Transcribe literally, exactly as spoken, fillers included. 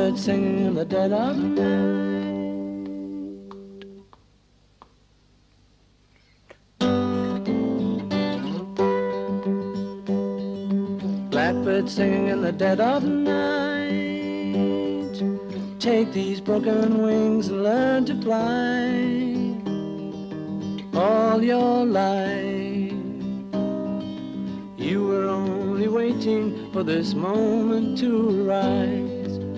Blackbird singing in the dead of night. Blackbird singing in the dead of night. Take these broken wings and learn to fly. All your life you were only waiting for this moment to rise.